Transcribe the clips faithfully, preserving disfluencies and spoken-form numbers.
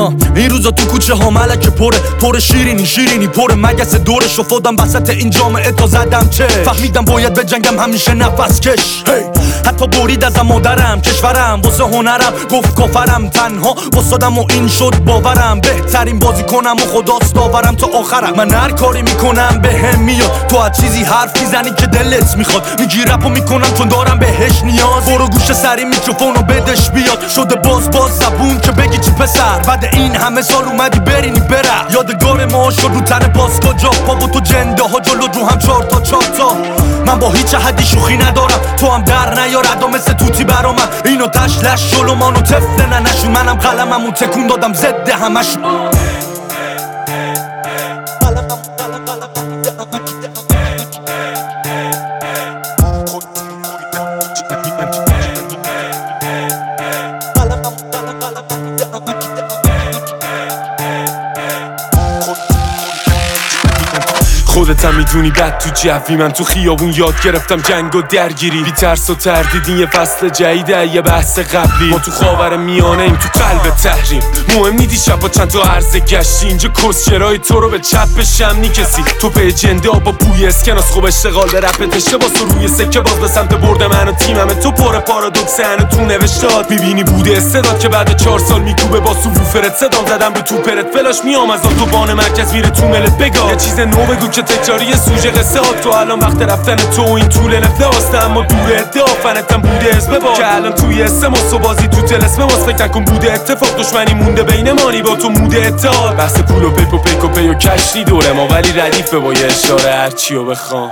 ها این روزا تو کوچه ها ملک پره پر شیرینی شیرینی پر مگس دورش افتادم وسط این جامعه تا زدم چه فهمیدم باید به جنگم همیشه نفس کش hey. حتی برید ازم مادرم کشورم واسه هنرم گفت کافرم تنها واسادم و این شد باورم بهترین بازی کنم و خداست داورم تا آخرم من هر کاری میکنم به هم میاد تو از چیزی حرف میزنی که دلت میخواد میگی رپو میکنم چون دارم بهش نیاز برو گوش سری میکروفونو بدش بیاد شده باز باز زبون که بگی چی پسر بعد این همه سال اومدی برینی بره یادگار ما شد رو تن پاسکا جا پا و تو جنده ها جلو رو هم چار تا چار تا من با هیچ حدی شوخی ندارم تو هم در نیار ادا مثل توتی برا من اینو تشلش شلومانو تفله ننشون منم قلممو تکون دادم زده همشون خودت هم میدونی بد تو جوی من تو خیابون یاد گرفتم جنگ و درگیری بی ترس و تردید این یه فصل جدیده یه بحث قبلی ما تو خاور میانه این تو قلب تحریم مهم نیدی شبا چند تا عرضه گشتی اینجا کسچرای تو رو به چپ بشم نی کسی تو به جنده با بوی اسکناس خوب اشتغال به رپت اشتباس و روی سکه باز به سمت برد من و تیممه تو پر پارادوکس هنو تو نوشتاد میبینی بوده استعداد که بعد چهار سال میکوبه با سوفرت صدام زدم رو تو پرت فلاش میام از تو بان مرکز میره تو ملت بگا یه چیز نو بگو که تکراری سوژه قصه ها تو الان وقت رفتن تو این طول نفلاسته اما دور ادعا فنتم بوده اسم با که الان توی اسماس و بازی تو تلسمه واس فکر نکن بوده اتفاق دشمنی مونده بین مانی با تو موده اتحاد بحث پول و پیپ و پیک و پی و کشتی دوره ما ولی ردیفه با یه اشاره هرچی و بخوام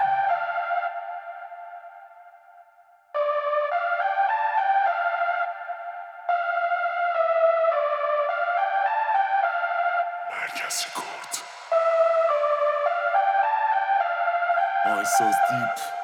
مرکز رکورد I so deep